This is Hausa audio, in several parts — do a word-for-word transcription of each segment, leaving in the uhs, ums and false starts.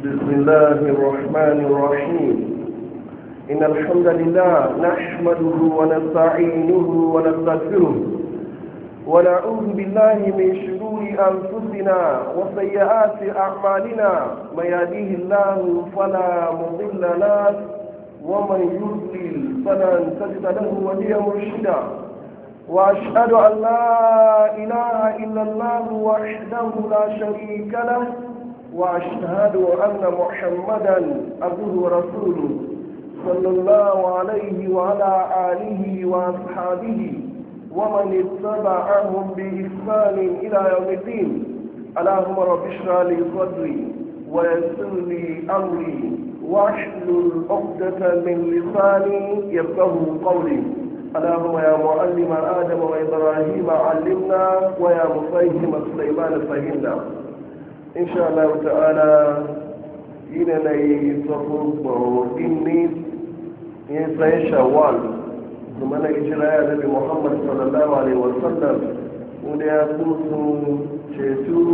بسم الله الرحمن الرحيم إن الحمد لله نحمده ونستعينه ونستغفره ونعوذ بالله من شرور أنفسنا وسيئات أعمالنا من يهديه الله فلا مضل له ومن يضلل فلن تجد له وليا مرشدا وأشهد أن لا إله إلا الله وحده لا شريك له وأشهد أن محمدا عبده ورسوله صلى الله عليه وعلى آله وأصحابه ومن اتبعهم بإحسان إلى يوم الدين. اللهم رب اشرح لي صدري ويسر لي أمري واحلل عقدة من لساني يفقه قولي. اللهم يا معلم آدم وإبراهيم علمنا ويا مفهم سليمان فهمنا. إن شاء الله تعالى إننا يصفر إني ينسى شوال زمان إجراء نبي محمد صلى الله عليه وسلم وده يقول شيتو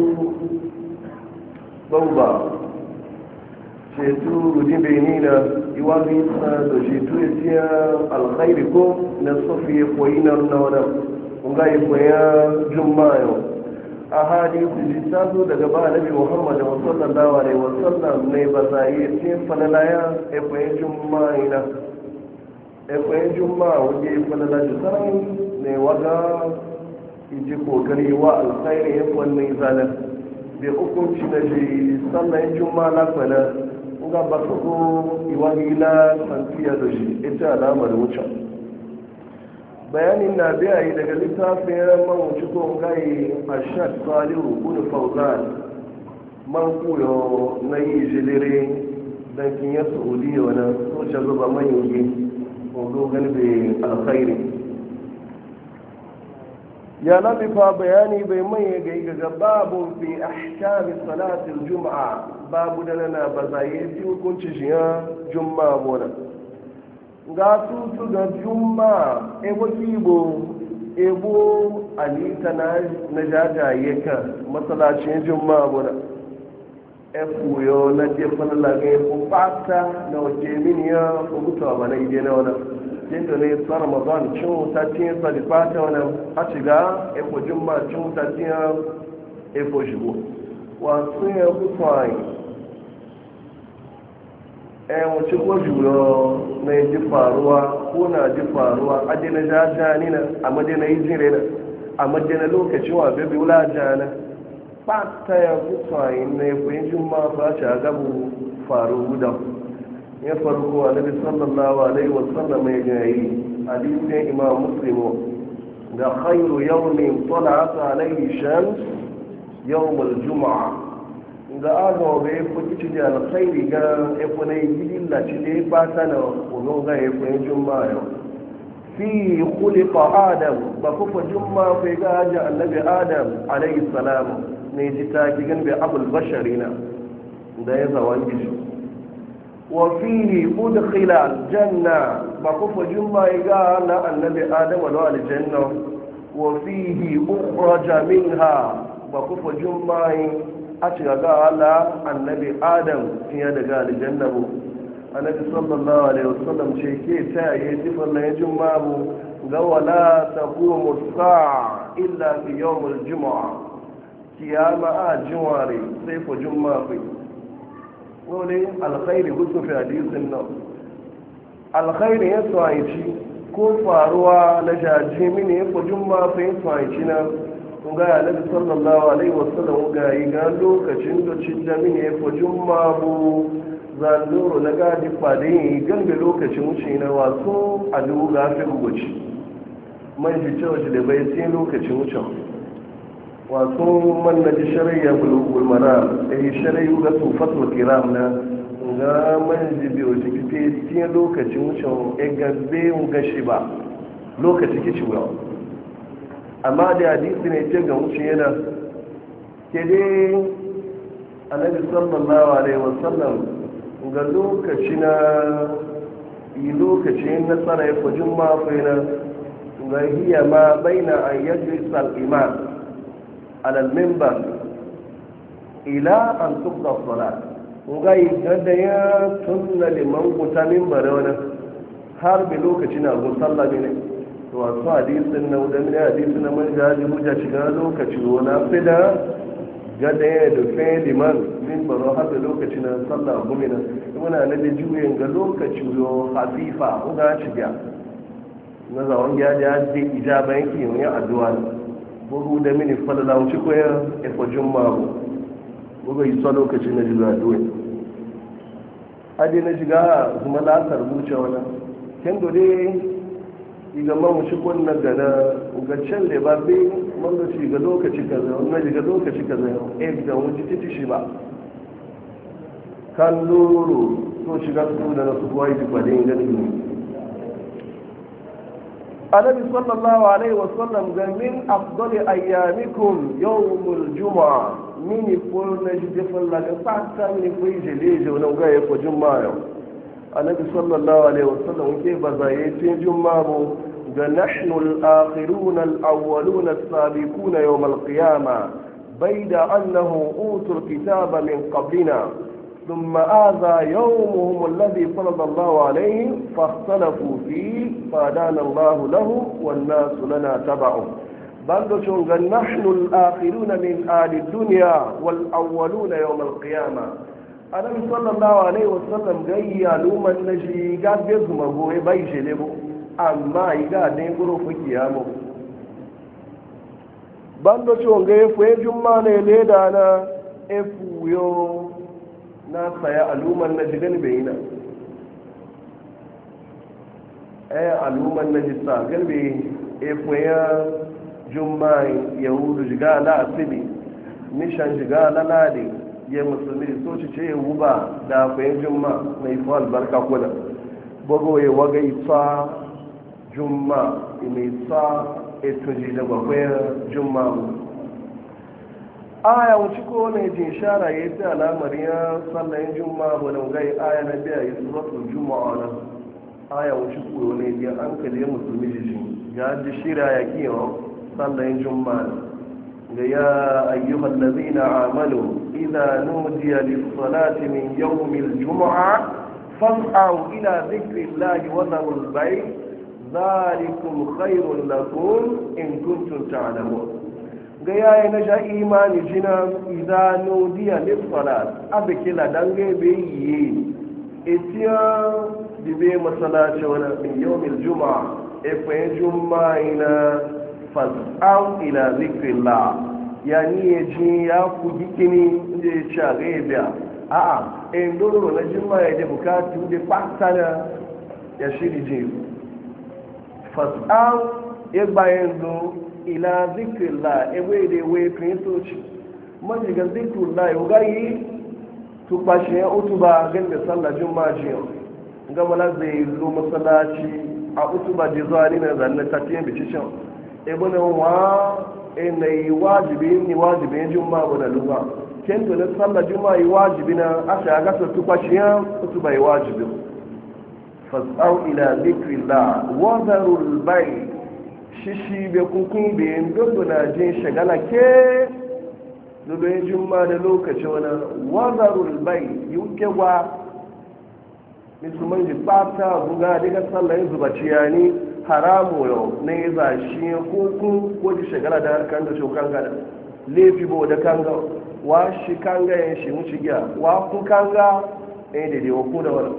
بوبا شيتو رجيم بينينا يوابي سنة شيتو يتيا الخير كو نصفي يقوينا النونا ونغا يقويا جمعيو أحاديث جساسو دقباء نبي محمد صلى الله عليه وسلم نيبزايتين فنلايا يقويا جمعينا ekwayin juma'a wanda ya falala da sarai ne waga iji kokari wa alkhairi ya kwanne zanen bai hukunci na shi sannan juma'a na kwana ga ba su ko iwahila santiya da shi ita alamar wuce bayanin na biya yi daga littafin man wuce ko gai ashad salihu bunu fauzan man kuyo na yi jilire don kinyar saudiya wani soce zuba man yi dogon bai alkhairi ya labifa bayani bai maye ga ga babun fi ahkami salatul juma'a babu da nana ba za yi fi hukunci shi ya juma'a bona ga tutu ga juma'a ebo kibo ebo alita na jajaye ka masalacin juma'a bona efuyo na jefan lage ko fata na waje miniya ko mutuwa ba na ide na wani jinda ne tsara ramadan cin ta tiyan sa da fata wani a shiga efo jimma cin ta tiyan efo shigo wasu ya kusa yi e wace ko juro na yi ji faruwa ko na ji faruwa adina jajani na a madina yi jire na a madina lokacin wa bebe wula jana fata ya kusa yi na ya kuyin jimma ba ci a gabu faru gudan ya farko a nabi sallallahu alaihi wasallam ya gayi hadisin imam muslimu da khairu yawmin tala'at alaihi shams yawmul juma'a ga aga bai fuki ci da alkhairi ga efu ne gidin la ci dai fata na kuno ga efu yin juma'a yau fi khuliqa adam ba kufa juma'a fa ga ja annabi adam alaihi salam ne ji ta gigan bai abul basharina da ya zawan gishi wa fihi udkhila aljanna ba kufa jumma ga na annabi adam wa aljanna wa fihi ukhraja minha ba kufa jumma a ci ga ala annabi adam tiya daga aljanna bu annabi sallallahu alaihi wasallam ce ke ta yi sifar na jumma bu ga wala taqumu as-sa'a illa fi yawm al-jum'ah kiyama a jinware sai ku jumma fi wani alkhairi gusu fi hadisin nan alkhairi ya tsayici ko faruwa na jaji mini ya ku jumma fi ya tsayici na ga ya nabi sallallahu alaihi wasallam ga yi ga lokacin da cidda mini ya ku jumma bu zandoro na gadi fadin gambe lokacin wuce na wasu a dubu gafin wuce man shi cewa shi da bai sai lokacin wucin wato man na ji shari'a bulugul mara eh shari'u ga tufatul kiram na ga man ji biyo ji kike cikin lokacin wucin e gabe un ga shi ba lokaci kici wa amma da hadisi ne ce ga wucin yana ke dai annabi sallallahu alaihi wasallam ga lokaci na yi lokacin nasara ya fujin mafina ga hiya ma baina an yajlis al-imam على المنبر إلى أن تبدأ الصلاة ngai gada ya tunna liman gutamin bare wani har bi lokaci na gun sallah ne to wasu hadisin na da mini hadisin na man jaji hujja shiga lokaci wani fi da gada ya da fe liman min baro har da lokaci na sallah gumina muna na da juyin ga lokaci yo hafifa uga shiga na zawon ya ja da ijaba yake yin addu'a bugu da mini falala wuce koyar efo jumma bugu yi sa lokaci na jiga addu'a adi na shiga kuma lasar buce wani ken dole iga man wuce kunna gana ga can da ba bi man da shi ga lokaci kaza wannan shiga lokaci kaza eh da wuce titi shi ba kan loro to shiga su da su kuwa yi kwadin ganin ne annabi sallallahu alaihi wasallam ga min afdali ayyamikum yawmul jumu'a mini fol na jidefan laga fata mini fo jele je wannan ga ya ko juma'a yau annabi sallallahu alaihi wasallam ke bazaye tin juma'a bo ga nahnu al-akhirun al-awwalun as-sabiqun yawm al-qiyamah bayda annahu utul kitaba min qablina ثم هذا يومهم الذي فرض الله عليهم فاختلفوا فيه فأدان الله له والناس لنا تبعه بل شنغ نحن الآخرون من آل الدنيا والأولون يوم القيامة النبي صلى الله عليه وسلم جاي لوما نجي قاد بيزم هو بيج لبو أما يقاد نقولوا في قيامه بل شنغ يفوي جمعنا ليدانا يفويو na saya aluman na jigan bayina eh aluman na jisa galbe e foya jummai yahudu jiga la asibi nishan jiga la ladi ya musulmi so ci ce wuba da foya jumma mai fa albarka kula bogo ya waga isa jumma mai sa etuji da foya jumma aya wuce ko ne jin shara ya yi alamar ya sallayin juma'a ba da gai aya na biya yi suratul juma'a nan aya wuce ko ne ya an kalle musulmi jishin ya ji shira ya kiyo sallayin juma'a ga ya ayyuhal ladina amanu idza nudiya lis-salati min yawmil jumu'a fas'au ila dhikrillahi wa dharul bay' dhalikum khairun lakum in kuntum ta'lamun ga yayi na sha imani jina idanu diya lissalat abu kila dange bai yi etiya dibe masalaci wani min yawmin juma'a efe juma'a ina fas'au ila zikrillah ya ni ya ji ya ku gikini inda ya ci a gaya biya a'a in doro na juma'a ya da bukatu da kwatana ya shiri ji fas'au ya bayan zo ila zikrillah ebe da we kristoci man diga zikrillah yau gayi tu pashe utuba ganda sallah juma'a ji ga mala zai zo masallaci a utuba ji zuwa ni na zanna tatiyan bicishin ebe na wa e na yi wajibi ni wajibi juma'a bana luba kento na sallah juma'a yi wajibi na asha ga tu pashe utuba yi wajibi fas'au ila zikrillah wa dharul bay' shishi bai kukun bayan dondo na jin shagala ke zubayin juma da lokaci wani wazarul bai yuke wa musulman ji fata guga daga tsallayin zubaci ya ni haramu yau na yi zashi kukun ko ji shagala da kan da shokan gada laifi bo da kanga wa shi kanga yin shi mu shigiya wa kun kanga ɗaya daidai wa ku da wani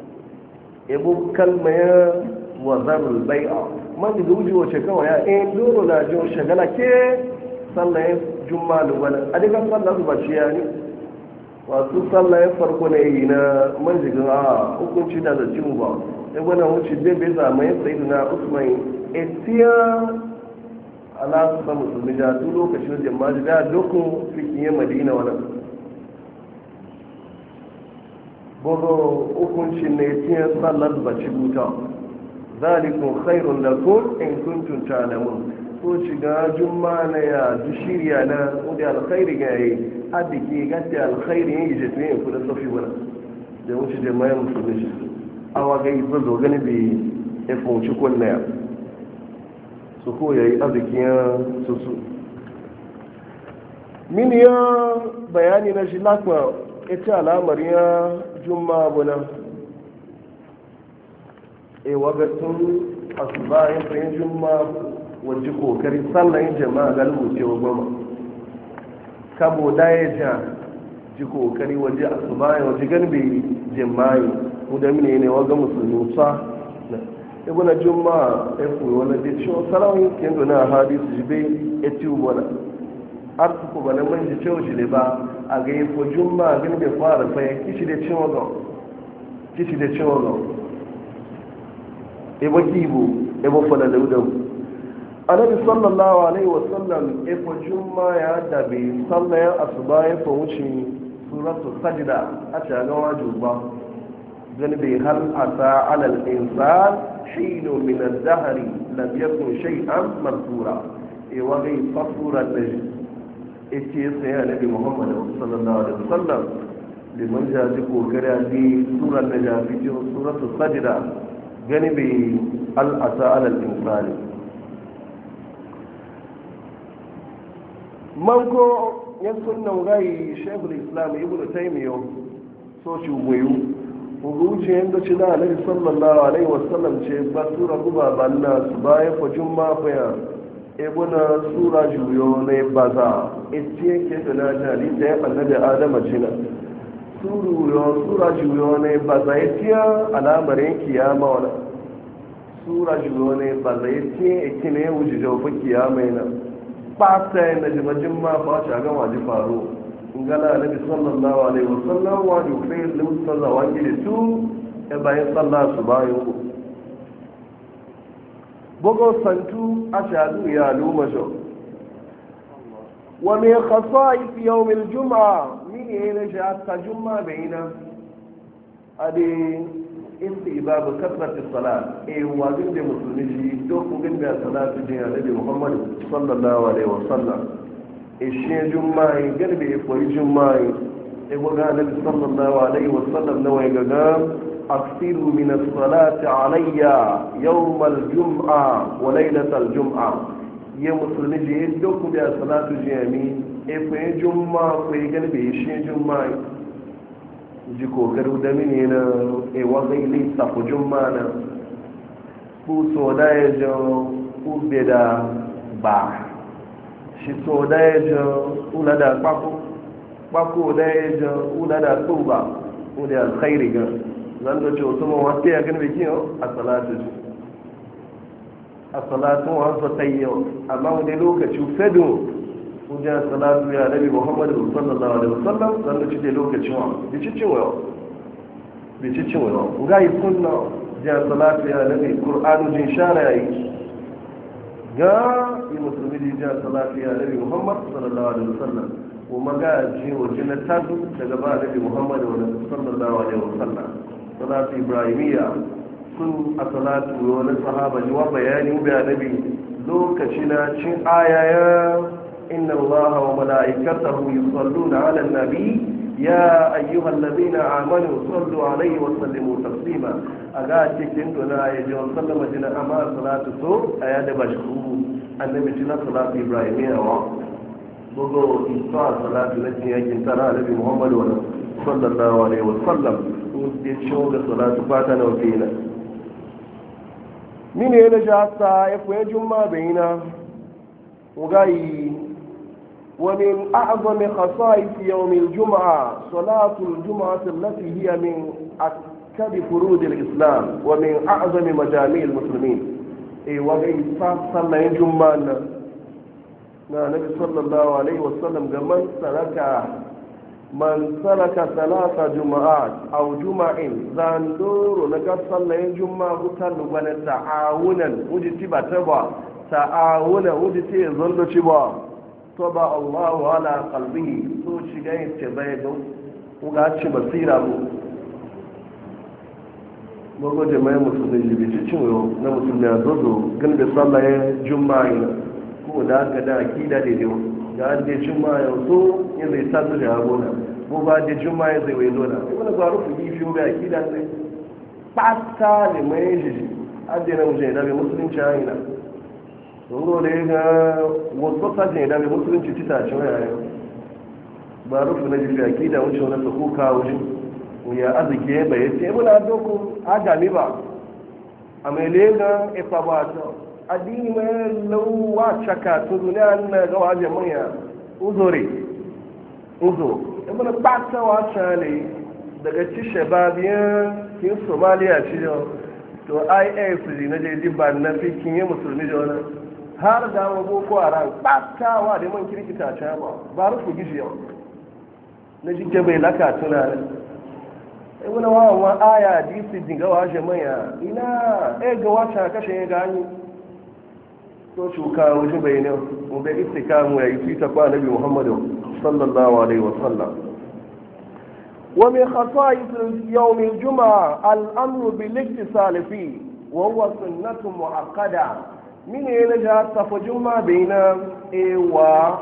ebo kalmayin wazarul bai'a man da zuji wace kawai ya in doro na jin shagala ke sallayen juma'a lugana a daga sallar zuba shi ya ne wasu sallayen farko na yi na man jigin a hukunci da zaci mu ba ya gwada wuce bebe zamayin sayi na usman etiya ala su ba musulmi da duk lokacin jama'a da dokun fikin madina wani gogo hukuncin ne etiya sallar zuba ci buta zalikun khairun lakum in kuntum ta'lamun ko shiga jumma na ya ji shirya na wanda alkhairi ga yi adiki gatti alkhairi yin je tuyin ku da sofi wala da wuce jama'a musulmi shi awa ga yi zo gani bi efo wuce kunna ya su ko yayi azikin susu min ya bayani na shi lakwa ita alamar ya juma buna e wagatun asuba ya fayin juma wajen kokari sallayin jama'a galibu ce wa goma kabo da ya ja ji kokari waje asuba ya waje galibin jama'i wadda mine ne waga musulmi sa ibuna juma ya kuwa wani da ciwo sarawin kendo na hadisu jibe ya ci ubona arsuku ba na manji cewa shi ne ba a ga yi ko juma gani bai fara fayin kishi da ciwo ga kishi da ciwo ga ebo kibo ebo fana da udan annabi sallallahu alaihi wasallam ebo juma ya dabe sallayan asuba ya fa wuce suratu sajda a shagan wajuba gani bai hal ata alal insan hinu min ad-dahri lam yakun shay'an mansura e wa gai fasura da ita sai annabi muhammad sallallahu alaihi wasallam liman jaji kokari a di surar da jafi cikin suratu sajda gani bai hal ata alal insani manko ya sunan gai shekul islam ibn taimiyo so shi wayo huruci yadda ci da alaihi sallallahu alaihi wasallam ce ba sura guba banna su baya fajin mafaya ebuna sura juyo na baza ita yake da na jali da ya annabi adama cina sura juyo na baza ya tiya alamarin kiyama wani sura juyo na baza ya tiya iki ne wuce jaufa kiyama yana ɓata yana jimajin ma ba ta ga waje faru in gana annabi sallallahu alaihi wasallam wa da kai lusa za wangi da su e bayan sallah su bayan ku bugo santu ashadu ya luma jo wa min khasa'is yawm al-jum'a min yana ja ta jum'a bayina ade istibab kasrat as-salat e wajin da musulmi shi to ku ganga salatu din annabi Muhammad sallallahu alaihi wasallam e shi juma'i garbe e koyi juma'i e waga annabi sallallahu alaihi wasallam na wai gaga aksiru min as-salati alayya yawm al-jum'a wa laylat al-jum'a ye musulmi ji to ku da salatu jami e koyi juma'a koyi garbe shi juma'i ji kokaru da mini na ewa gaili sakujun mana ku so da ya jo ku beda ba shi so da ya jo ula da kwako kwako da ya jo ula da tuba ku da alkhairi ga zan da cewa kuma wata ya gani bikin a salatu a salatu wa sa tayyo amma wani lokaci fedo wajen salatu ya nabi muhammadu sallallahu alaihi wasallam zan da cike lokacin wa bi cicin wa bi cicin wa ga yi sunna ja salatu ya nabi qur'anu jin shara yayi ga yi musulmi ji ja salatu ya nabi muhammad sallallahu alaihi wasallam kuma ga ji wajen tazu daga ba nabi muhammad sallallahu alaihi wasallam salatu ibrahimiyya sun a salatu wani sahaba ji wa bayani bi nabi lokaci na cin ayaya إن الله وملائكته يصلون على النبي يا أيها الذين آمنوا صلوا عليه وسلموا تسليما أغاتي كنتنا يجي وسلم جنا أما صلاة الصبح أياد بشكو النبي جنا صلاة إبراهيمية بغو إصلاة صلاة التي يجي ترى نبي محمد صلى الله عليه وسلم ودي شوق صلاة فاتنا وفينا من هنا جاءت يفوي جمع بينا وغاي ومن أعظم خصائص يوم الجمعة صلاة الجمعة التي هي من أكد فروض الإسلام ومن أعظم مجامع المسلمين إيه وغي صلى الجمعة النبي صلى الله عليه وسلم من سلك من سلك ثلاث جمعات أو جمع زاندور لقد صلى الجمعة وكان تعاونا وجتبا تبا تعاونا وجتبا ظل تبا toba Allahu ala qalbihi so shiga yace bai ga uga ci basira mu gogo je mai musulmi bi ci cin na musulmi a zozo gan da sallah ya juma'a ko da ka da akida da dewo ga da juma'a so ya zai tazo da abona ko ba da juma'a zai wai dona kuma ga rufu yi fiyo ga akida sai pasta ne mai ji adena mu je da musulunci ayina ngo da ga wasu sajin da mai musulunci tita ce waya ba rufu na jifi akida wuce wani su kuka wuce ya arziki bai ya ce muna doko agami ba a mai lega ifa ba ta addini mai lauwa caka tuzu ne an na gawa jami'a uzore uzo ibina ɓata wata ne daga cishe babiyan kin somaliya ci yau to is na jeji ba na fi kinye musulmi da wani har da wa boko haram ɓatawa da man kirkita ta ba ba rufu gishi yau na jike bai laka tunanin ai wani wawan aya disi dinga washe manya ina ai ga wata kashe ya gani to shuka wuce bai ne mu bai istikamu ya yi fita kwa nabi muhammadu sallallahu alaihi wasallam ومن خصائص يوم الجمعة الأمر بالاتصال فيه وهو سنة معقدة من يلجأ تفجمع بين إيوا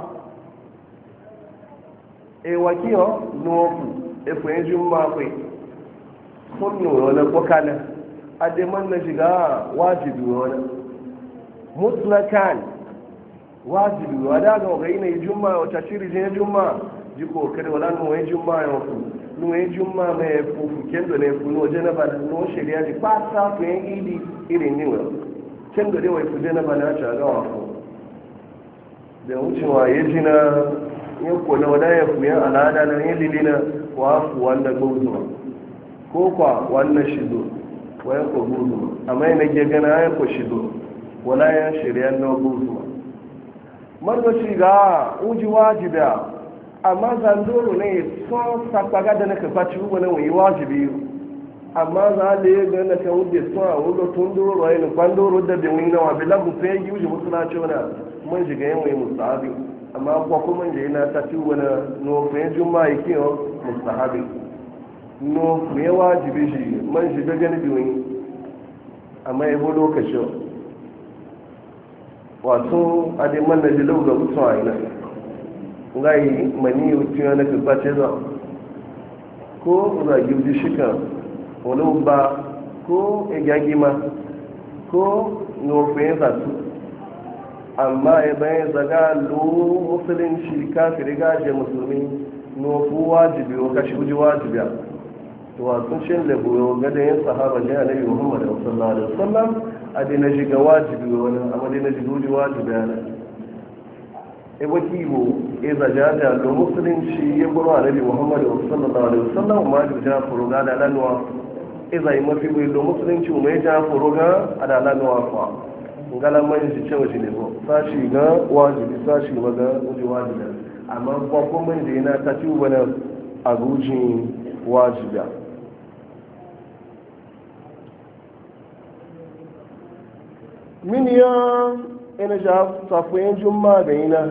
إيوا كيو نوفو إفوين جمعة في سنة ولا بكالة أدمان نجيغا واجب ولا مطلقان واجب ولا غير الجمعة وتشير جين الجمعة jiko kada wala nuwaye juma ya wasu nuwaye juma mai fufu kendo ne fu no janaba da no shari'a di pata to yin idi irin ni wa kendo dai wai fu janaba na ta ga wasu da wucewa ya jina ya kula wada ya fu yan alada na yin lilina wa fu wanda gozuma ko kwa wannan shido wa ya ko gozuma amma yana ke gana ya ko shido wala ya shari'a na gozuma man wace ga uji wajiba amma zandoro ne son sakpaga da na kafa ci wani wani wajibi amma za a da ga na kan wuce son a wuga tun doro rai na kwandoro da da wani nawa bila mu sai yi wuce musu na ce wani man shiga yin wani musahabi amma kwa kuma da yana ta ci wani nufin juma ya ke yau musahabi nufin ya wajibi shi man shiga gani da wani amma ya bu lokacin wato adiman da jilau ga mutuwa a ina ngai mani utiya na kabace za ko za gidi shika wani ba ko egagima ko norfe za su amma ya bayan zaga lo musulunci kafiri gaje musulmi nofu wajibi wa kashi wuji wajibi to a sun shin labo ga da yin sahaba ne annabi Muhammad sallallahu alaihi wasallam a dina shiga wajibi wani amma dina shiga wuji wajibi ne ebo kibo e zajaja lo musulunci ya buru annabi Muhammad sallallahu alaihi wasallam ma da ja furuga da lanwa e zai mafi bai lo musulunci mai ja furuga da lanwa fa ngala man shi cewa shi ne ko sashi ga wajibi sashi maga uji wajibi amma ko kuma da yana ta ci wani agujin wajibi min ya ina ja safuyin jumma da yana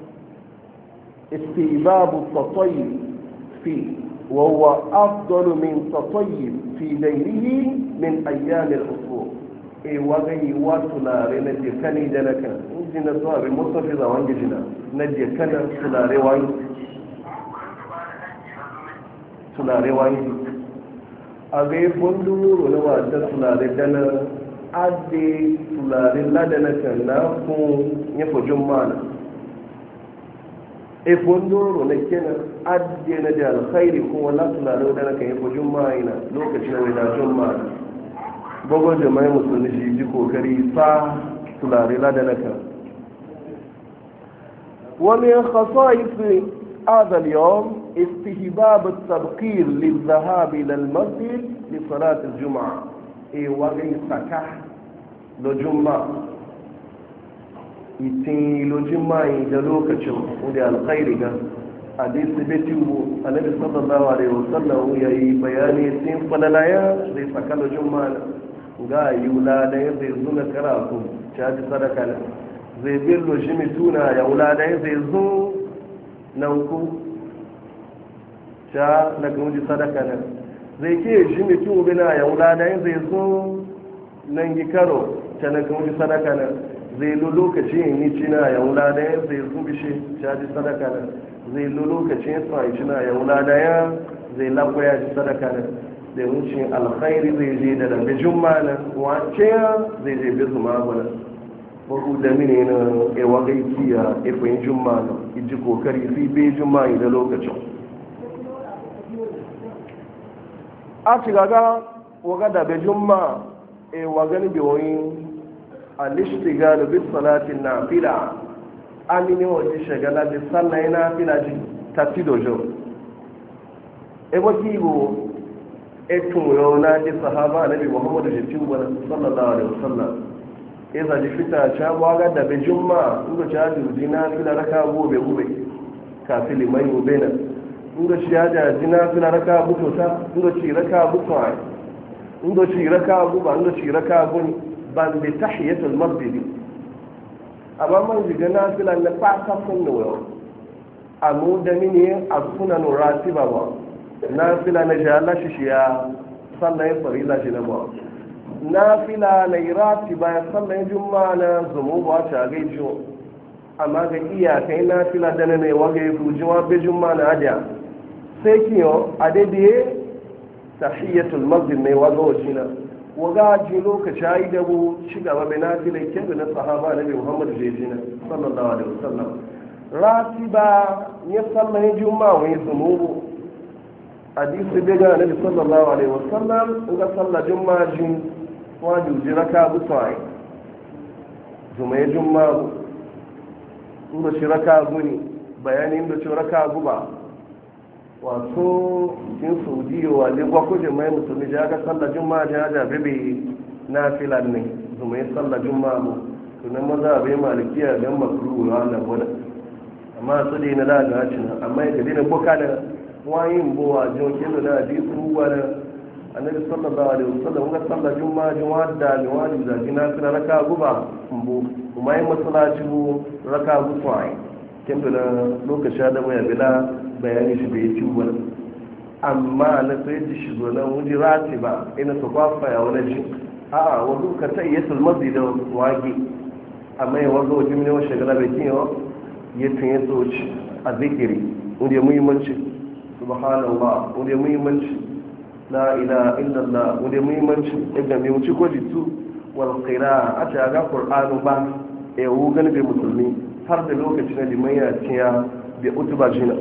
استيباب التطيب فيه وهو أفضل من تطيب في غيره من أيام الأسبوع إيه وغي واتلاري نجي كني جنكا نجينا صوابي مصطفى وانجي جنا نجي كنا تلاري وانجي تلاري وانجي أغي بندور ونوات تلاري دنا أدي تلاري لدنا كنا فون يفو جمانا efon doro na kenan adde na da alkhairi kuma na tunano da na kan yi juma'a ina lokacin da wani juma'a bugu jama'i musulmi shi ji kokari sa tulare la da na kan ومن خصائص هذا اليوم استحباب التبكير للذهاب إلى المسجد لصلاة الجمعة إيه وغي سكح لجمعة itin lojimai da lokacin da alkhairi ga hadisi betiwu annabi sallallahu alaihi wasallam yayi bayani tin falalaya zai saka lojimai ga yula da zai zuna karatu caji sadaka zai bin lojimi tuna ya wula da zai zo nan ku cha na kunji sadaka nan zai ke jimi tu bina ya wula da zai zo nan gi karo cha na kunji sadaka nan zai lo lokacin yi cina ya wula da ya zai zubi shi caji sadaka nan zai lo lokacin sa yi cina ya wula da ya zai lakwaya ji sadaka nan zai wuce alkhairi zai je da dambe jumma nan wace zai je bi zuma gwana ko da mini na ewa gaiki ya efin juma na iji kokari fi be juma da lokacin a ci gaga waga da be juma e waga ni bi wani alishtigalu bis salatin nafila amini waje shagala bi sallah na fila ji tati dojo e waki go e tun yo na ji sahaba nabi muhammad sallallahu alaihi wasallam e za ji fita cha waga da be juma inda cha ji na fila raka gobe gobe kafin liman yubena inda shi ya da jina fila raka butota inda ci raka butwa inda ci raka guba inda ci raka guni ban bi tahiyatul masjid amma man jiga na fila na fata sunna wa amu da mini a sunan ratiba ba na fila na jalla shi ya sallan farila shi na ba na fila na ratiba ya sallan juma'a na zumu ba ta gaijo amma ga iyakai na fila da ne waga ya fujiwa be juma'a na adiya sai kiyo a daidai tahiyatul masjid ne waga wajina waga ji lokaci ya yi dabu ci gaba bai na fi laikin da na sahaba na bai muhammadu jejina sallallahu alaihi wasallam rati ba ya sallan juma'a wani zunubu hadisi bai gana nabi sallallahu alaihi wasallam in ga sallar juma'a jin wani uji raka butuwa zuma ya juma'a inda shi raka guni bayanin da ci raka guba wato cikin saudiya wa legwa kujin mai musulmi ja ga sallar juma'a ja ja bebe na filan ne zuma yi sallar juma'a mu tunan maza bai malikiya don makuru wa na gwada amma su dai na laga cin amma ya gadi na boka da wayin bowa jon kilo na ji kuwa da annabi sallallahu alaihi wasallam ga sallar juma'a juma'a da ni wani da gina fila raka guba mbo kuma yi masallaci bu raka gufa kin da lokaci da mai bila bayani shi bai ci wani amma na sai ji shi zo nan wuji rati ba ina su kwafa ya wani ji a'a wasu ka ta iya sulmazi da wage amma ya wazo wajen ne wa shagala bai kiyo ya tunye soci a zikiri wanda ya muhimmanci subhanallah wanda ya muhimmanci la ilaha illallah wanda ya muhimmanci ibn mai wuce ko jitu wal qira a ta ga qur'anu ba e wu gani bai musulmi har da lokacin da liman ya tiya bi utuba jina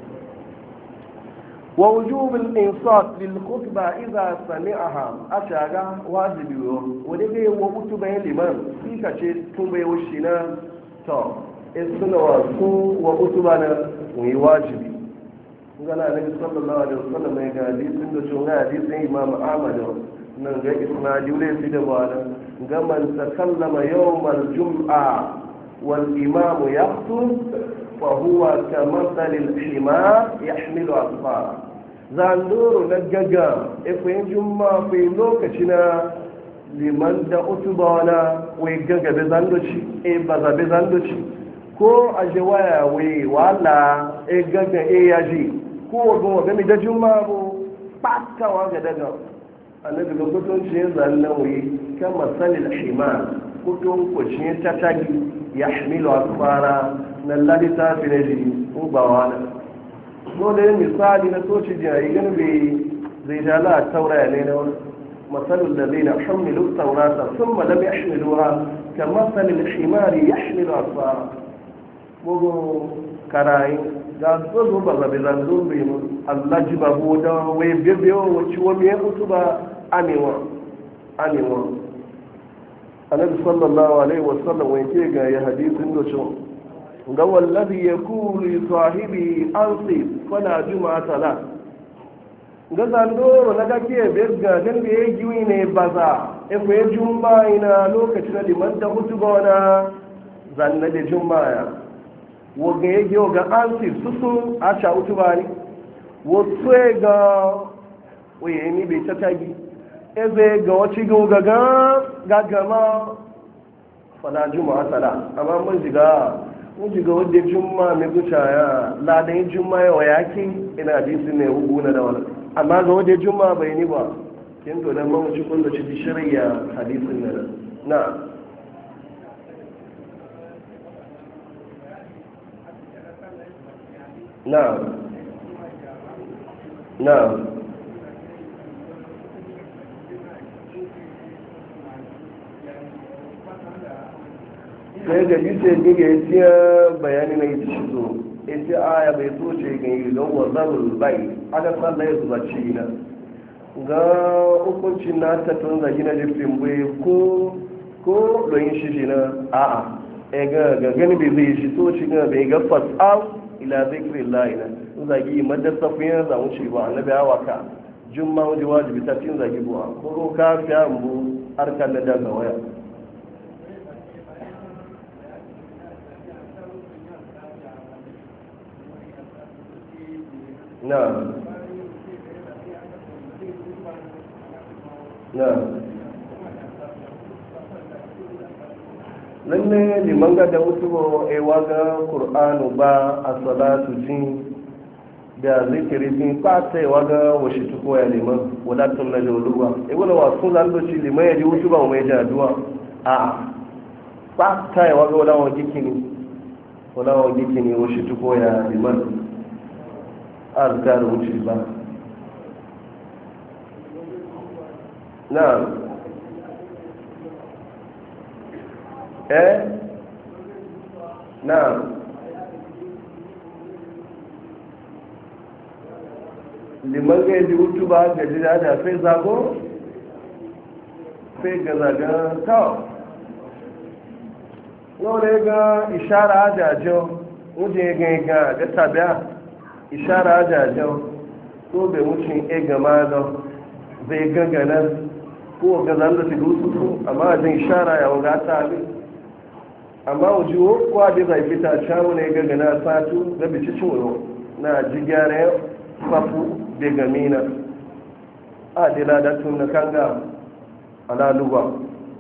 ووجوب الإنصات للخطبة إذا سمعها أشاغا واجبي ولكي وكتب لمن فيك شيء تنبي وشنا تو السنة وسو وكتبنا ويواجبي قال النبي صلى الله عليه وسلم يقول حديث إنه شو حديث إمام أحمد نجا إسنادي وليس دوانا من تكلم يوم الجمعة والإمام يخطب فهو كمثل الحمار يحمل أسفارا zandoro na gaga efeyin juma fi lokaci na liman da utuba na wai gaga be zandoci e baza be zandoci ko a je waya wai wala e gaga e yaji ko wagon wagon mi da juma bu patawa ga daga annabi ga kutunci ya zannan wai kama salil himar kutun kucin tatagi ya hamilu asfara na lalita fi na ji ubawa na so da yin misali na soci jirayi gani bai zai jala a tauraya ne na wani matsalin da zai na hamilu taurata sun malam ya hamilu ha ka matsalin shimari ya hamilu asfara bugu karayi ga tsozo ba zabe zanzo bai mu allah ji babu da wai bebe wacce wani ya mutu ba amewa amewa annabi sallallahu alaihi wasallam wai ke ga ya hadisin da cewa ga wallazi yakulu li sahibi ansi fala juma'ata la ga zandoro na kake bezga dan da yayi giwi ne baza e ko ya jumma ina lokacin da liman da hutuba na zanna da jumma wo ga yayi ga ansi susu a sha hutuba ni wo tsaye ga waye ni bai ta tagi eze ga wace ga ga gagama fala juma'ata la amma mun jiga mun ga wadda juma mai guca ya ladan juma ya wa yakin ina hadisi ne ugu na da wani amma ga wadda juma bai ni ba kin to dan mun ci kun da ci shari'a hadisin ne na na na sai ga bice ni ga tiya bayani na yi shi zo ita aya bai so ce ga yi don wazarul bai aka sallah ya zuba ci na ga hukuncin na ta tun zagi na jifin bai ko ko don yin shi na a'a e ga ga gani bai zai shi so ci ga bai ga fas'au ila zikrillah ina zagi madrasa fiye za mu ci ba annabi awaka jumma waje wajibi ta cin zagi buwa ko ka fi ambu harkar da daga waya na na lalle liman ga da mutuwa a waga ƙur'anu ba a salatu jin da zikiri jin kwata ya waga washe tuko ya liman wadatun na joluwa e wani wasu zandoci liman ya ji wutu ba mai jaduwa a kwata ya waga wadawa gikini wadawa gikini washe tuko ya liman a zikari wuce ba na eh na liman ga yi hutu ba ga jira da fai zago fai ga zaga kawo yau da ga ishara ajajen wujen ga ga ga tabiya ishara ajajen so bai wucin e gama da zai gangana ko ga zan da su dusu amma zai ishara ya wuga tabi amma ujiwo kwa da zai fita shamu ne ga gana satu ga bici ciwo na ji gyara fafu da gamina a dila da tun na kanga alaluwa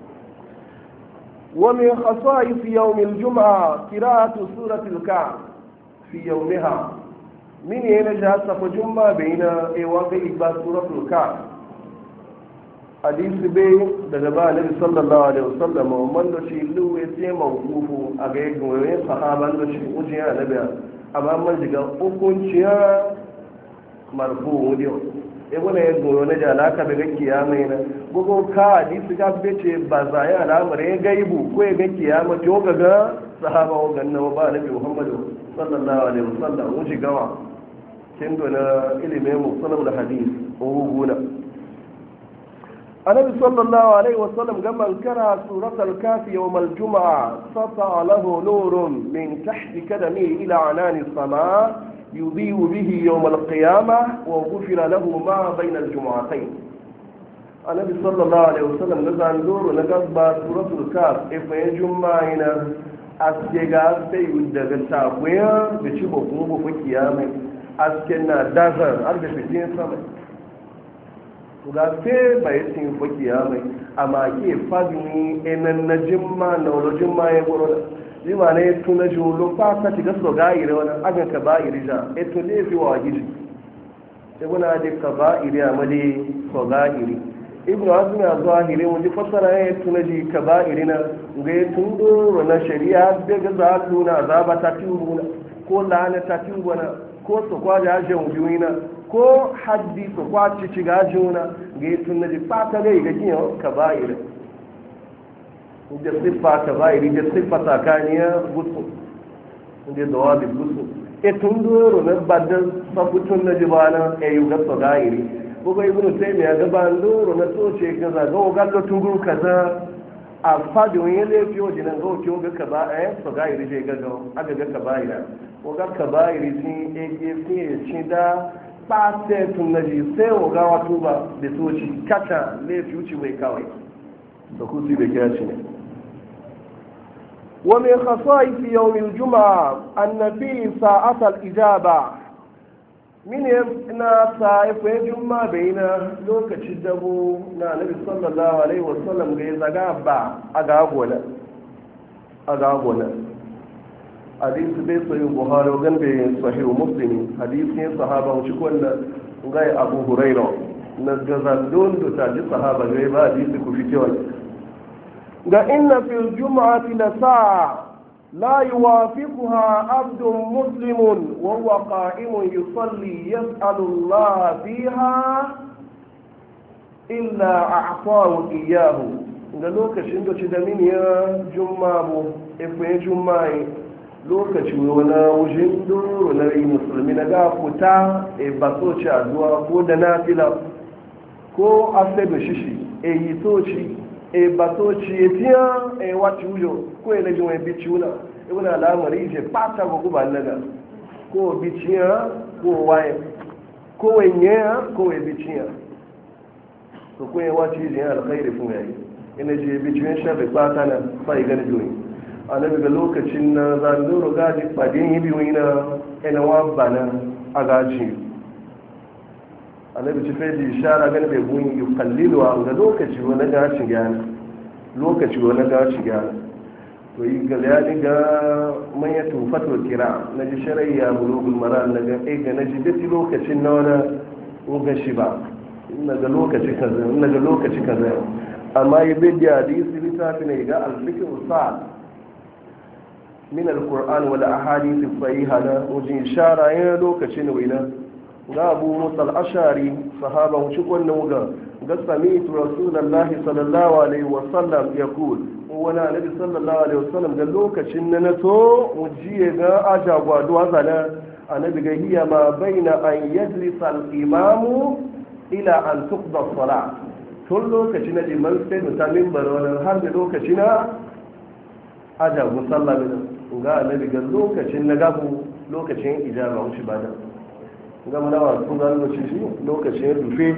wa min khasa'is yawm al-jum'a qira'atu surati al-ka'b fi yawmiha min yana ja safa jumma baina e wa ga ba suratul ka'b hadisi bai daga ba nabi sallallahu alaihi wasallam man da shi luwe sai mawqufu a ga yin wani sahaban da shi uje ya nabi amma man diga hukunciya marfu wudi e wala ya goyo na jala ka daga kiyama ina gogo ka hadisi ga bece ba za ya al'amari gaibu ko ya ga kiyama to ga ga sahaba wa ganna ba nabi muhammadu sallallahu alaihi wasallam uje gawa kin dona ilimin musallam hadisi o guna النبي صلى الله عليه وسلم لما قرأ سورة الكهف يوم الجمعة سطع له نور من تحت قدمه إلى عنان السماء يضيء به يوم القيامة وغفر له ما بين الجمعتين. النبي صلى الله عليه وسلم نزل نور نقص سورة الكهف إفين جمعنا أسجع سيد دغتاويا بتشوفه كمبو في قيامة أسكنا دازر أربع فتين سنة. ga fe bai sin faki ya mai amma ke fadini enan na jimma na wala jimma ya goro jima ne tuna julu fa ta tiga so ga ire wannan agan ka ba ire ja e to ne fi wa gidi e guna de ka ba ire amade so ga ire ibnu azmi az-zahiri mun ji fasara ya tuna ji ka ba ire na ga tun do na shari'a da ga za tuna azaba ta tubuna ko lana ta tubuna ko so kwa ja je wujina ko haddi su kwaci shiga juna ga yi tun na ji fata gai ga kiyan ka bayiri da siffa ka bayiri da siffa tsakaniya gusu da zawabi gusu e tun doro na badan sabutun na jibana e yi gasa gayiri ko ga ibnu taymiya ya gaba doro na soce ga za ga ga ga tunguru kaza a fadi wani lefi o dinan ga o ga ka ba eh so gayiri je ga ga aga ga ka bayira ko ga ka bayiri sin e ge fi ci da ɓata tun na ji sai wa gawa tuba da soci kata laifi wuce mai kawai da kusi da kira shi ne wa mai khasai fi yawmin juma'a annabi sa'atal ijaba min na sa'ifa juma'a bayina lokacin dabo na nabi sallallahu alaihi wasallam ga zaga ba a gagona a gagona hadisi bai sayi buhari wajen bai sahihu muslimi hadisin sahaba wuce kwanda gai abu huraira na gazandun da ta ji sahaba gai ba hadisi ku fi kewa ga inna fil juma'ati la sa'a la yuwafiquha abdun muslimun wa huwa qa'imun yusalli yas'alu Allah fiha illa a'tahu iyyahu ga lokacin da ci da min ya juma'a efin juma'i lokaci wani wujin doro na yi musulmi na gafuta e ba soci aduwa ko da na fila ko afedo shishi e yi soci e ba soci e tiya e wati wujo ko e na jiwa bi ciuna e wani alamari je pata ko guba naga ko bi ciya ko waye ko wenye ko e bi ciya to ko e wati je alkhairi fun yayi ina je bi ciya shabe pata na sai gani joyi annabi ga lokacin na zandoro gaji fadin yi biyu na enawa bana a gaji annabi ci fai da ishara gani bai gun yi kalliluwa ga lokaci wani gaci gyana lokaci wani gaci gyana to yi ga yani ga manya tufato kira na ji sharayya bulugul mara na ga e ga na ji duk lokacin na wani uga shi ba na ga lokaci kaza na ga lokaci kaza amma yi bai da hadisi littafi ne ga alfikin usa min al-Qur'an wal ahadith as-sahiha na wajen ishara yana lokacin wina ga Abu Musa al-Ashari sahaba wuce wannan ga ga sami'tu Rasulullahi sallallahu alaihi wa sallam yaqul wala nabi sallallahu alaihi wa sallam ga lokacin na nato mujiye ga aja gwaduwa zana annabi ga hiya ma baina an yajlisa al-imamu ila an tuqda as-salat tun lokacin da liman sai mutamin baronan har da lokacin na aja musalla ga annabi ga lokacin na gabu lokacin ijaba wuce ba da ga manawa sun ga lokacin shi lokacin ya rufe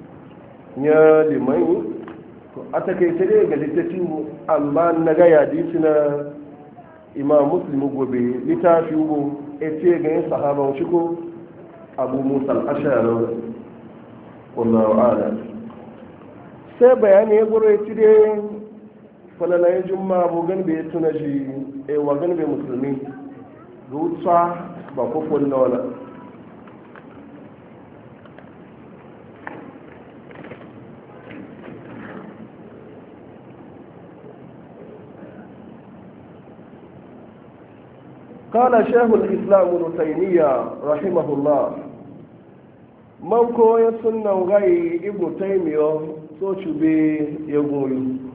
ya limai to a takaice dai ga littafi amma na ga yadi na imam muslim gobe littafi ugo e ce ga yin sahaba wuce ko abu musa al-ashari wallahu a'lam sai bayani ya gure ci dai falalayen juma bugan bai tuna shi a wagan bai musulmi rutsa ba kofin na wala قال شيخ الإسلام ابن تيمية رحمه الله من كو يسنى غي ابن تيمية سوچو بي يقول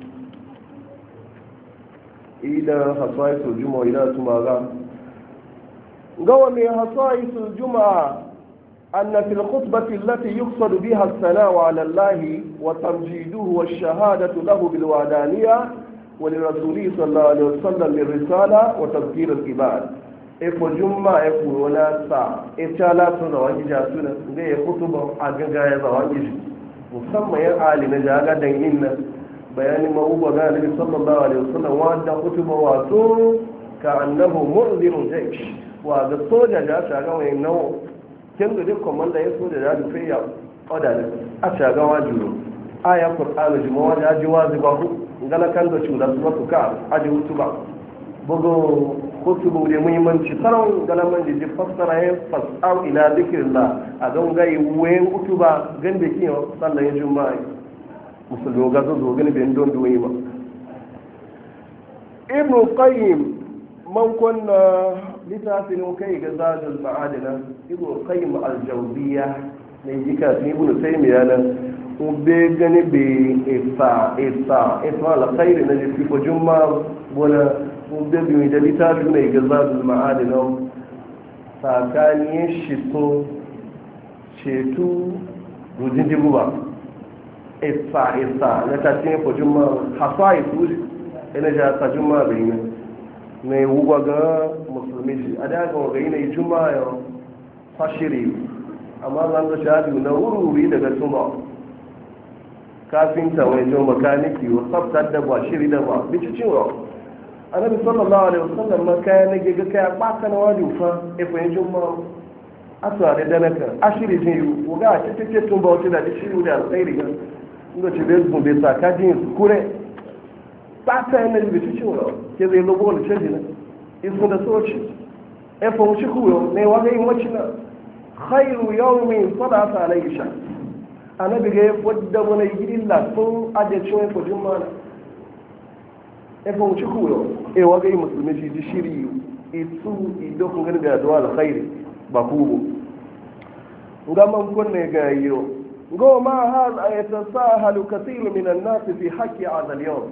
إلى خصائص الجمعة إلى تماغا قوى من خصائص الجمعة أن في الخطبة التي يقصد بها الثناء على الله وتمجيده والشهادة له بالوعدانية ولرسوله صلى الله عليه وسلم بالرسالة وتذكير العباد إفو جمعة إفو ولا ساعة إفشالا سنة وانجا سنة غير خطبة أغنغا يزا musamman yan ali na jaga dangin bayanin mawuba ga nabi sallallahu alaihi wasallam wanda kutuba wato ka annahu mu'zirun jaysh wa ga soja da shaga wai nawo kin da duk komanda ya soja da dufe ya oda da a shaga wajuro aya qur'anu juma'a da jiwazi ba ku ngala kan da chuda su ka aji kutuba bugo kutubu da muhimmanci sanan galaman da ji fassara ya fasau ila zikrillah a don gai wayan kutuba gande kiyo sallan juma'a musulmi ga zo zo gani ben don duwayi ba ibnu qayyim man kunna litafin kai ga zadul ma'adina ibnu qayyim al-jawziyya ne jika sun ibnu taymiya nan ko be gani be isa isa isa la khair na ji fi juma'a bona ko be bi da litafin ne ga zadul ma'adina sakani shito cetu rujin dibuba isa isa na tafiye ko juma hafa isu ina ja ta juma bai ne ne wuga ga musulmi shi a daga wa gai ne juma ya fashiri amma zan ga shahadu na wuri daga tuma kafin ta wani jo makaniki wa tsaftar da ba shiri da ba bici cewa annabi sallallahu alaihi wasallam makaya ne ga kai ba kana wajin fa e fa juma aswa da danaka ashiri ne wuga a cikin tun ba wata da shi da alkhairi ga inda ci bai zun bai saka jin kure ba ta yana da bitu cewa ke zai lobo da canji na isu da soci e fa wuce kuyo ne wa ga yin wacce na khairu yawmin salata alayhi sha annabi ga wadda wani illa sun aje cewa ko jumma e fa wuce kuyo e wa ga yin musulmi ji shiri isu ido kun gani da du'a alkhairi ba ku ga man kunne ga yiyo go ma hal ayatasahalu kathir min an-nas fi haqqi hadha al-yawm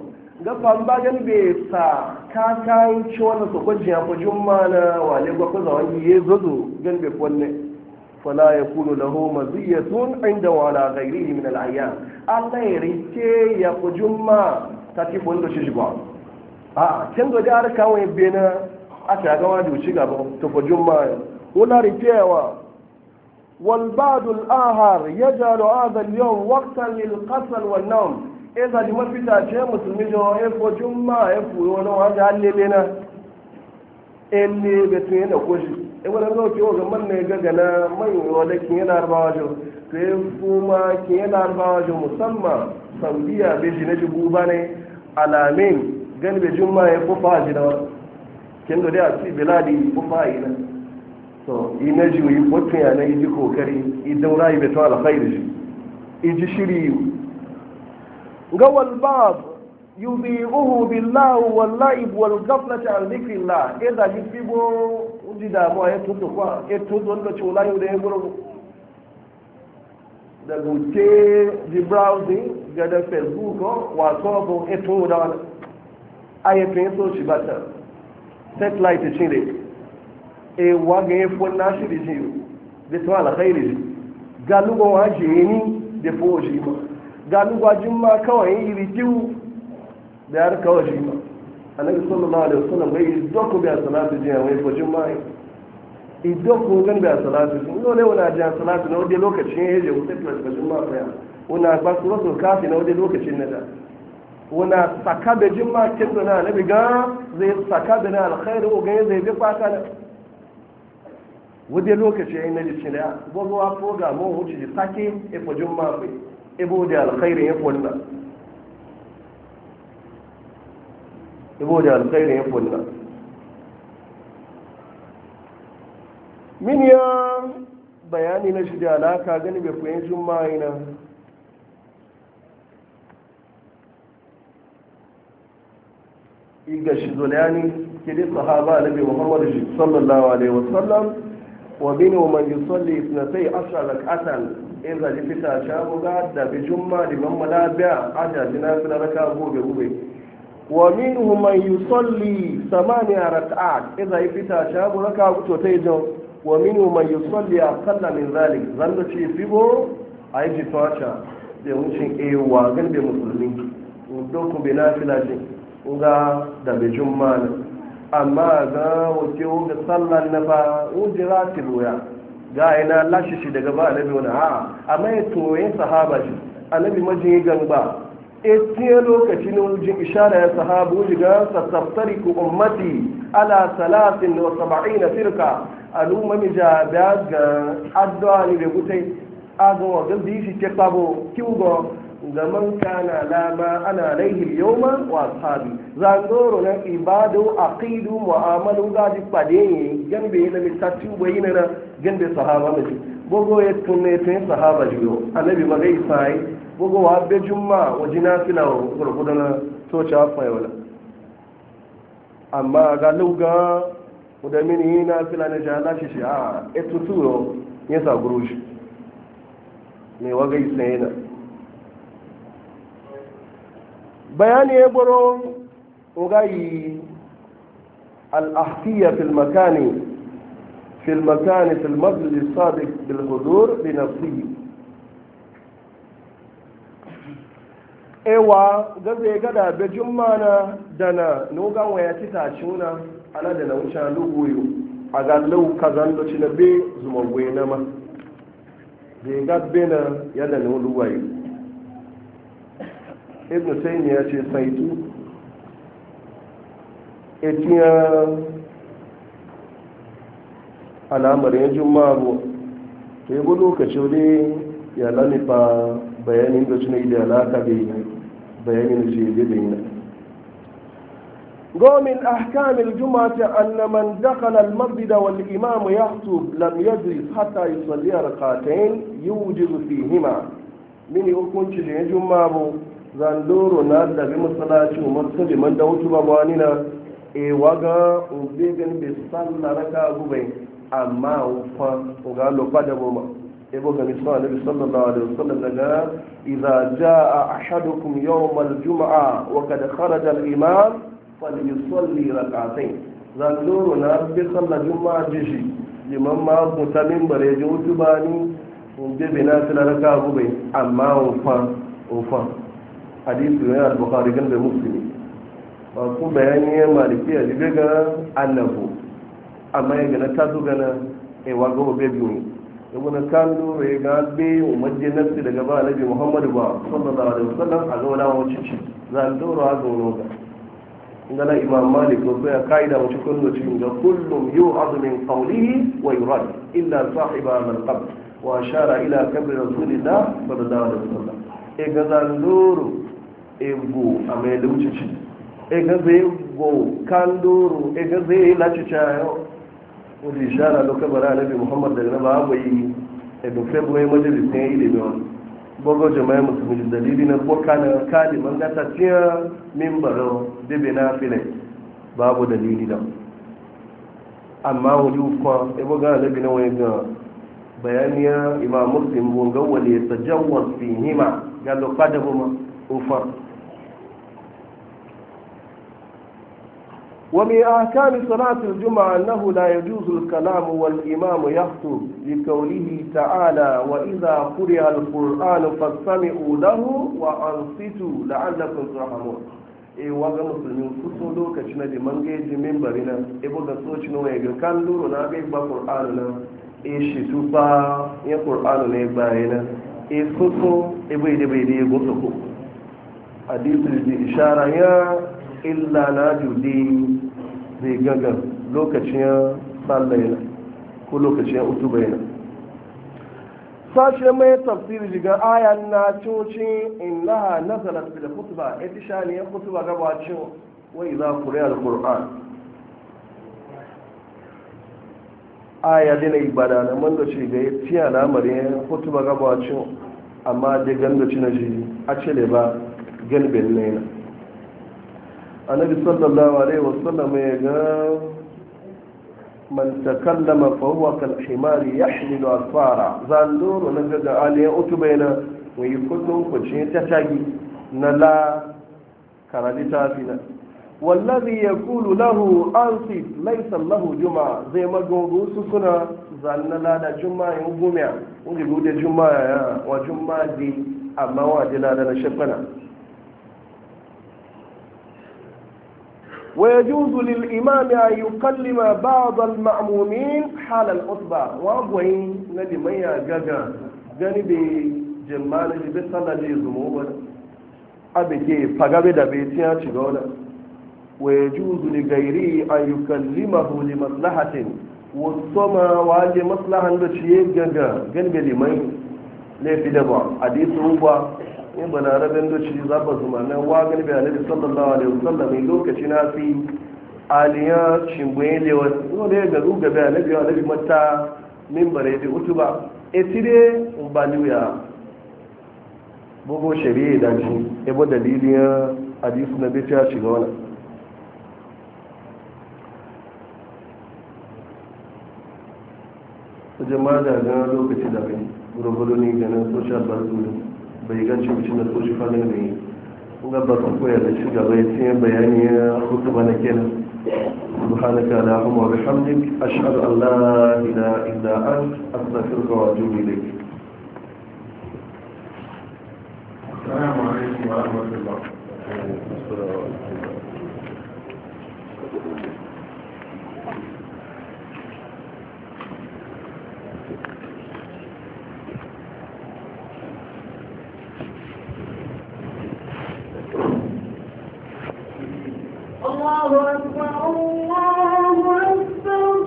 gafan bagan bai sa kakayin ci wani sokon jiya fa jumma na wale gwakwa za wani ya zozo gan bai kwanne fala ya kunu lahu maziyatun inda wala ghairihi min al-ayyam Allah ya rike ya fa jumma ta ti bondo shi ba a kin do da arka wani bena a ta ga wani ci gaba to fa jumma wala rikewa wal ba'd al-ahar yaj'alu hadha al-yawm waqtan lil-qasl wan-nawm eza di mafita ce musulmi jo efo jumma efo wani wani halele na ele betun yana koshi e wani zo ke oga man ne gaga na mai wanda kin yana arbawa jo to efo ma kin yana arbawa jo musamman saudiya be shi na jibu ba ne alamin gani be jumma ya fufa ji da kin do dai a ci biladi fufa yi na to ina ji yi fotun ya na yi kokari idan rayu be to alkhairi iji shiri قوى البعض يضيعه بالله واللعب والغفلة عن ذكر الله إذا جفبوا وجد ما يتوتوا يتوتوا لك ولا يدعوا da gute di browsing ga da facebook whatsapp eto da ayatun so shi bata satellite chile e waga e fon na shi di de to ala khairi galugo wa jeni de fo shi galugo jimma kawai yi rikiu da har kawai shi ma annabi sallallahu alaihi wasallam bai doko bi salatu jiya wai fo jimma idoko gan bi salatu no le wala jan salatu na wade lokacin yaje wuce plus ba jimma fa ya una ba su rasul kafi na wade lokacin na da una saka da jimma kin da na nabi ga zai saka da na alkhairu ga zai bi fata na wade lokacin yayin na ji da gogo wa ko ga mu wuce ji sake e fo jimma fa e bo da alkhairu ya fonna e bo da alkhairu ya fonna min ya bayani na shi da alaka gani bai kuyen juma'i na iga shi zulani kidi sahaba nabi muhammadu sallallahu alaihi wasallam wa bin man yusalli ithnatay ashara rak'atan idza jifita shabuga da bi juma'a di man malabiya aja dina fil raka gobe gobe wa minhum man yusalli thamaniya rak'at idza jifita shabuga ka to tay jo wa minu man yusalli aqalla min zalik zanda ce fibo ayi ji tawacha da wucin ewa gan be musulmi doku be nafila ce nga da be jummana amma ga wace ga sallan na fa ujira tilwaya ga ina lashi shi daga ba annabi wani a amma ya toye sahaba shi annabi majin gangba etiye lokaci ne wujin ishara ya sahabu wujiga sasaftariku ummati ala salatin wa saba'ina firka al'umma mi ja da ga addu'a ni da gutai azo wa ga bi shi ke babo kiwo ga man kana lama ana alaihi yawma wa ashabi zangoro na ibadu aqidu mu'amalu ga di pade gambe na mi tatu bayina na gambe sahaba ne bogo ya tunne tun sahaba jiyo annabi magai sai bogo wa be jumma wa jinafila gurgudana to cha fa wala amma ga luga da mini na fila na jala shi shi a etuturo ya sa guru shi mai wagai sai na bayani ya buro ugayi al'ahtiya fil makani fil makani fil majlis sadiq bil hudur bi nafsihi ewa gaza ya gada be jummana dana nugan waya tita cuna ana da na wuce luguyo a ga lau kazan da ci na be zumagwai na ma da ya gabbe na yadda na lugayo ibn taymi ya ce saitu etiya alamar yin jumaru ta yi bu lokaci wani ya lamifa bayanin da suna yi da alaka da bayanin da shi da yi ومن أحكام الجمعة أن من دخل المسجد والإمام يخطب لم يجلس حتى يصلي ركعتين يوجد فيهما من يكون شيء جمعة زندور نادى بمصلاة ومرسل من دوت بواننا إي وغا وبيغن بصلى ركعة بين أما وفا وقال له قد بوما ebo ga misal nabi sallallahu alaihi wasallam daga idza jaa ahadukum yawm al-jum'a wa qad kharaja al-imam falyusalli rak'atayn zan doro na bi sallar juma'a jishi liman ma mutamin bare ji utubani un be bina tala raka gube amma ufan ufan hadisi ne al-bukhari gan da muslimi ba ku bayani maliki a jibe ga annabu amma ya gana ta gana e wago be biyu ibn kandu ya ga be umajje nafsi daga ba nabi muhammadu ba sallallahu alaihi wasallam a ga wala wuce ci zan doro a goro ga ngala imam malik ko ya kaida wuce kullu cikin ga kullum yu'adhu min qawlihi wa yurad illa sahiba al qabr wa ashara ila qabr rasulillah sallallahu alaihi wasallam e ga zan doro e go a mai wuce ci e ga zai go kan doro e ga zai laci chayo wani ishara da kabara nabi muhammad daga naba abu yi ebin february majalisun ya ilimi wani gbogbo jama'a musulmi dalili na boka na kali man gata tiya mimbaro bebe na file babu dalili da amma wani ukwa ebo gana nabi na wani ga bayaniya imam muslim bunga wale ta jawar fi hima ga lokada buma ufar ومن أحكام صلاة الجمعة أنه لا يجوز الكلام والإمام يخطب لقوله تعالى وإذا قرئ القرآن فاستمعوا له وأنصتوا لعلكم ترحمون e waga musulmi kusan lokacin da man gaji mimbari na ebo ga soci na waya kan duro na ga ba qur'anu na e shi tufa ya qur'anu ne bayana e soso e bai da bai da go soko hadisi da ishara ya illa na judi zai gaga lokacin tsallaina ko lokacin utubaina sashe mai tafsiri jiga ayan na cocin innaha nazalat bil khutba ita shani ya khutba gabacin wa idza quriya al qur'an aya dina ibada na man da shi ga tiya lamarin khutba gabacin amma da ganda cina shi a cele ba galbin ne annabi sallallahu alaihi wasallam ya ga man takallama fa huwa kal himari yahmilu asfara zandoro na ga aliya utubaina wa yakunu ko ce ta tagi na la karalita fina wallazi yaqulu lahu ansi laysa lahu juma'a zai magungu su suna zanna la da juma'a yin gumiya unji bude juma'a ya wa juma'a di amma wa dila da na shafana ويجوز للإمام أن يكلم بعض المأمومين حال الخطبة وأبوين نبي ميا جاجا جانب جمال اللي بيصلى لي زموبا أبكي فقابي دبيتيا تشغولا ويجوز لغيره أن يكلمه لمصلحة والصمى وعلى مصلحة بشيء جاجا جانب لمن لا في دبا حديث روبا in bana rabin da shi zaba zuma na wagan bai annabi sallallahu alaihi wasallam mai lokaci na fi aliya shimbuye lewa wanda ya garu ga bai annabi annabi mata minbare da utuba etire umbaliya bugo shari'a da shi ebo dalilin hadisi na bai ta shiga wannan jama'a da ga lokaci da bai gurgudu ne ganin social barcode bai ganci mutum da soji falon da yi ga ba kan koya da shi gaba ya tiye bayani ya hutu bana kenan subhanaka allahumma wa bihamdik ashhadu an la ilaha illa ant astaghfiruka wa atubu ilayk assalamu alaikum wa rahmatullah الله أكبر الله أكبر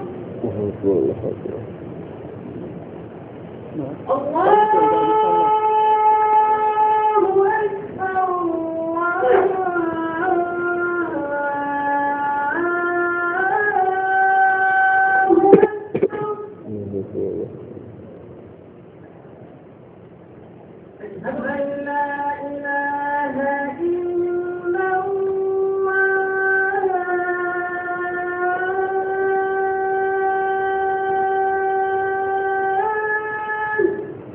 أشهد أن لا إله إلا الله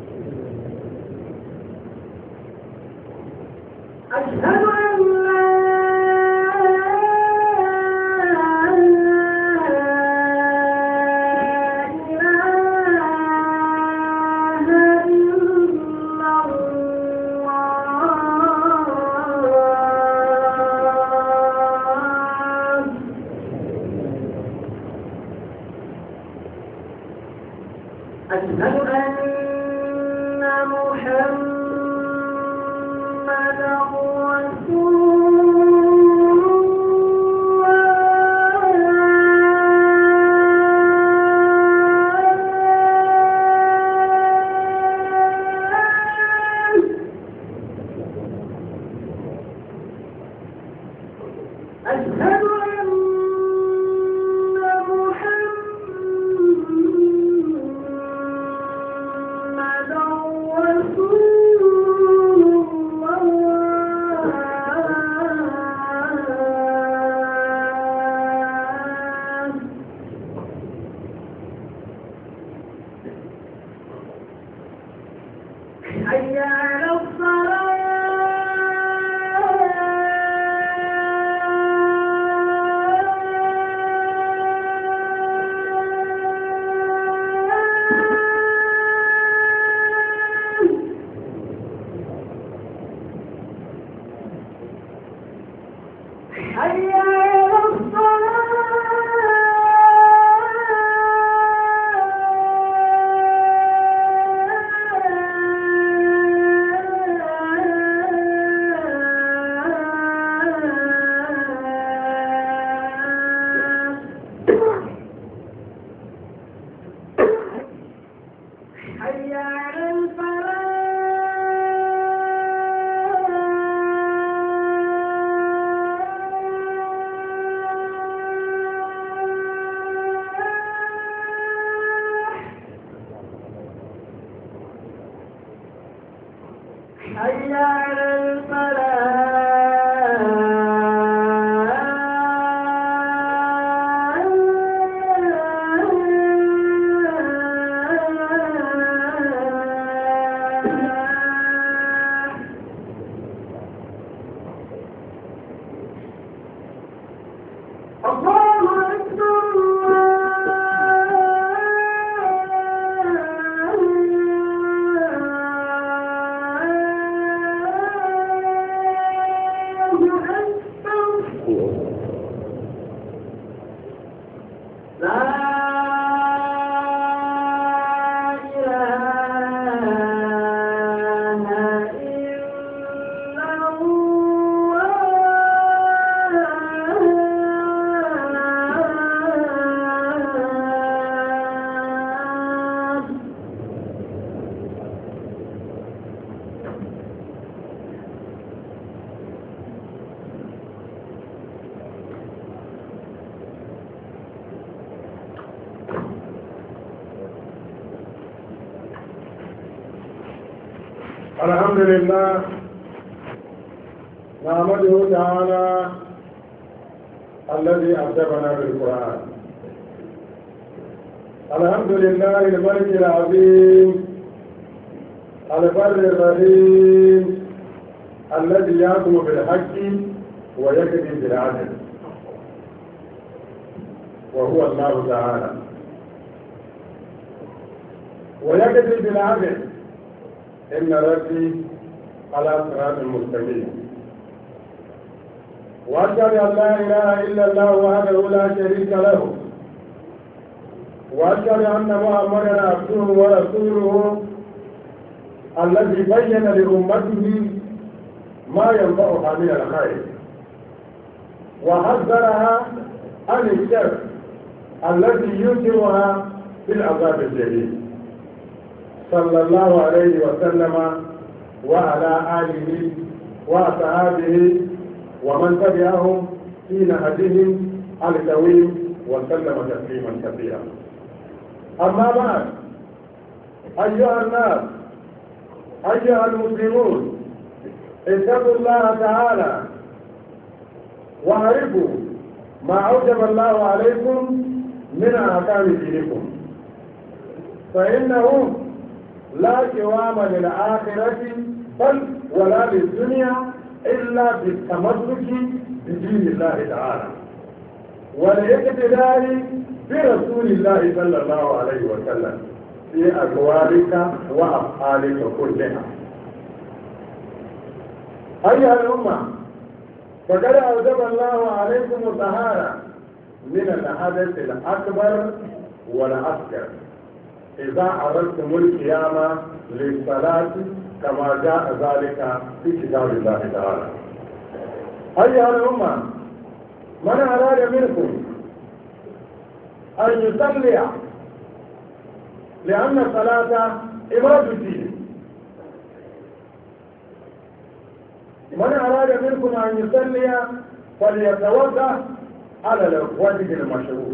أشهد أن محمدا رسول حي على حي على الحمد لله نحمده تعالى الذي أعجبنا بالقرآن. الحمد لله الملك العظيم البر الرحيم الذي يحكم بالحق ويقضي بالعدل، وهو الله تعالى. ويقضي بالعدل إن ربي على صراط مستقيم. وأشهد أن لا إله إلا الله وحده لا شريك له، وأشهد أن محمدا عبده ورسوله الذي بين لأمته ما ينفعها من الخير وحذرها عن الشر الذي يوجبها في العذاب الجليل، صلى الله عليه وسلم وعلى آله وأصحابه ومن تبعهم في نهجهم القويم وسلم تسليما كثيرا. أما بعد، أيها الناس، أيها المسلمون، اتقوا الله تعالى واعرفوا ما أوجب الله عليكم من أحكام دينكم، فإنه لا قوام للآخرة بل ولا للدنيا إلا بالتمسك بدين الله تعالى والاقتداء برسول الله صلى الله عليه وسلم في أقوالك وأفعالك كلها. أيها الأمة، فقد أوجب الله عليكم الطهارة من الحدث الأكبر والأصغر إذا أردتم القيامة للصلاة كما جاء ذلك في كتاب الله تعالى. أيها الأمة، من أراد منكم أن يصلي، لأن الصلاة إمارة الدين، من أراد منكم أن يصلي فليتوضأ على الوجه المشروع،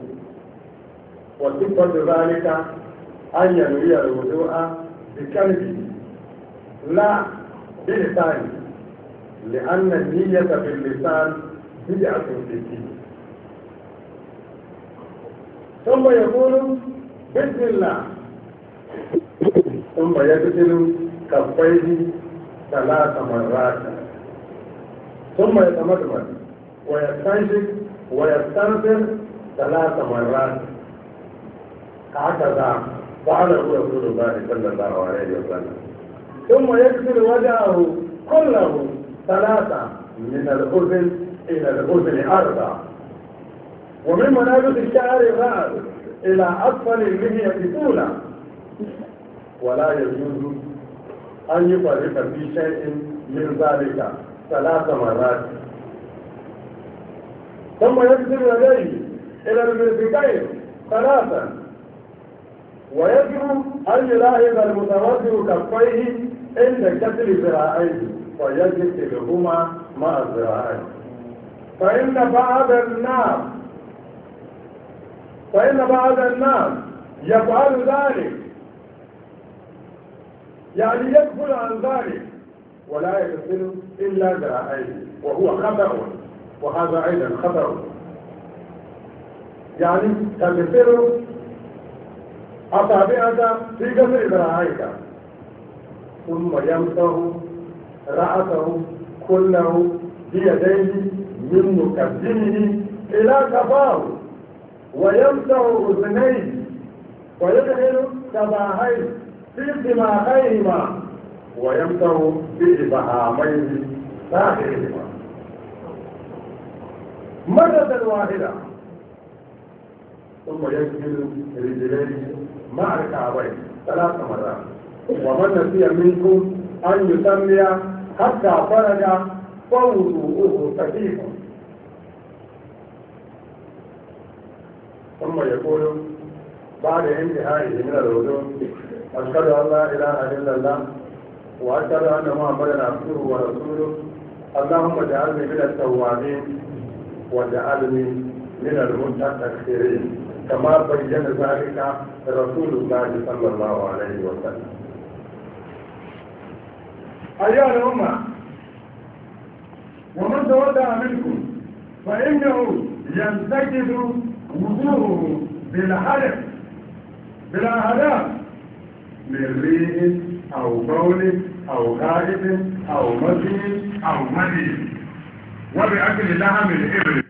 وصفة ذلك أن ينوي الوضوء بقلبه لا بلسانه، لأن النية باللسان بدعة في الدين. ثم يقول بسم الله، ثم يغسل كفيه ثلاث مرات، ثم يتمضمض ويستنشق ويستنثر ثلاث مرات، هكذا فعله رسول الله صلى الله عليه وسلم. ثم يغسل وجهه كله ثلاثة، من الأذن إلى الأذن أربعة، ومن منابت الشعر الرأس إلى أسفل اللحية طولا، ولا يجوز أن يفرق في شيء من ذلك ثلاث مرات. ثم يغسل يديه إلى المرفقين ثلاثا، ويجب أن يلاحظ المتوضئ كفيه عند كسر ذراعيه ويغسلهما مع الذراعين، فإن بعض الناس فإن بعض الناس يفعل ذلك، يعني يغفل عن ذلك ولا يغسل إلا ذراعيه، وهو خطأ، وهذا أيضا خطأ. يعني تغسل أصابعك في غسل ذراعيك، ثم يمسح رأسه كله بيديه من مقدمه إلى كفاه، ويمسح أذنيه ويدخل كفاهيه في دماغيهما، ويمسح بإبهاميه ساخرهما مرة واحدة، ثم يغسل رجليه مع الكعبين ثلاث مرات. ومن نسي منكم أن يصلي حتى فرج فوضوءه صحيح. ثم يقول بعد انتهائه من الوضوء: أشهد أن لا إله إلا الله وأشهد أن محمدا عبده ورسوله، اللهم اجعلني من التوابين واجعلني من المتأخرين، كما بين ذلك رسول الله صلى الله عليه وسلم. أيها الأمة، ومن تودع منكم فإنه ينتقد وضوءه بالحدث بلا هدف من ريح أو بول أو غائب أو مزي أو مدي، وبأكل لحم الإبل.